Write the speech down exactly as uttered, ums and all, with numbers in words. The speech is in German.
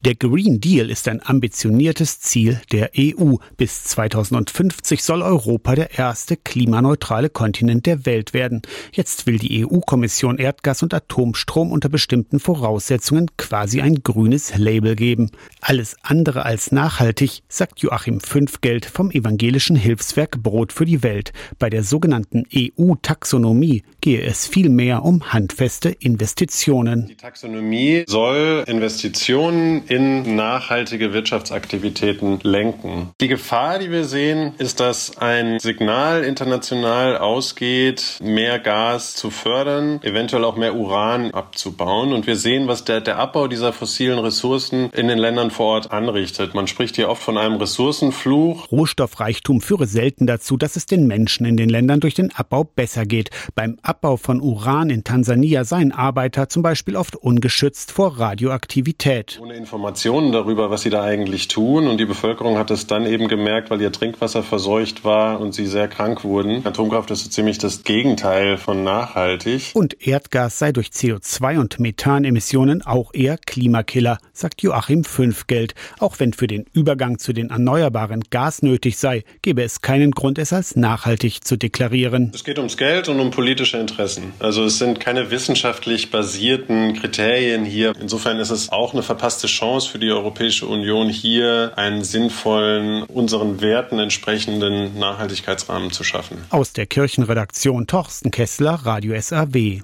Der Green Deal ist ein ambitioniertes Ziel der E U. Bis zweitausendfünfzig soll Europa der erste klimaneutrale Kontinent der Welt werden. Jetzt will die E U-Kommission Erdgas und Atomstrom unter bestimmten Voraussetzungen quasi ein grünes Label geben. Alles andere als nachhaltig, sagt Joachim Fünfgeld vom evangelischen Hilfswerk Brot für die Welt. Bei der sogenannten E U-Taxonomie gehe es vielmehr um handfeste Investitionen. Die Taxonomie soll Investitionen in nachhaltige Wirtschaftsaktivitäten lenken. Die Gefahr, die wir sehen, ist, dass ein Signal international ausgeht, mehr Gas zu fördern, eventuell auch mehr Uran abzubauen. Und wir sehen, was der, der Abbau dieser fossilen Ressourcen in den Ländern vor Ort anrichtet. Man spricht hier oft von einem Ressourcenfluch. Rohstoffreichtum führe selten dazu, dass es den Menschen in den Ländern durch den Abbau besser geht. Beim Abbau von Uran in Tansania seien Arbeiter zum Beispiel oft ungeschützt vor Radioaktivität. Ohne Informationen darüber, was sie da eigentlich tun. Und die Bevölkerung hat es dann eben gemerkt, weil ihr Trinkwasser verseucht war und sie sehr krank wurden. Atomkraft ist so ziemlich das Gegenteil von nachhaltig. Und Erdgas sei durch C O zwei und Methanemissionen auch eher Klimakiller, sagt Joachim Fünfgeld. Auch wenn für den Übergang zu den Erneuerbaren Gas nötig sei, gäbe es keinen Grund, es als nachhaltig zu deklarieren. Es geht ums Geld und um politische Interessen. Also es sind keine wissenschaftlich basierten Kriterien hier. Insofern ist es auch eine verpasste Chance für die Europäische Union, hier einen sinnvollen, unseren Werten entsprechenden Nachhaltigkeitsrahmen zu schaffen. Aus der Kirchenredaktion Torsten Kessler, Radio S A W.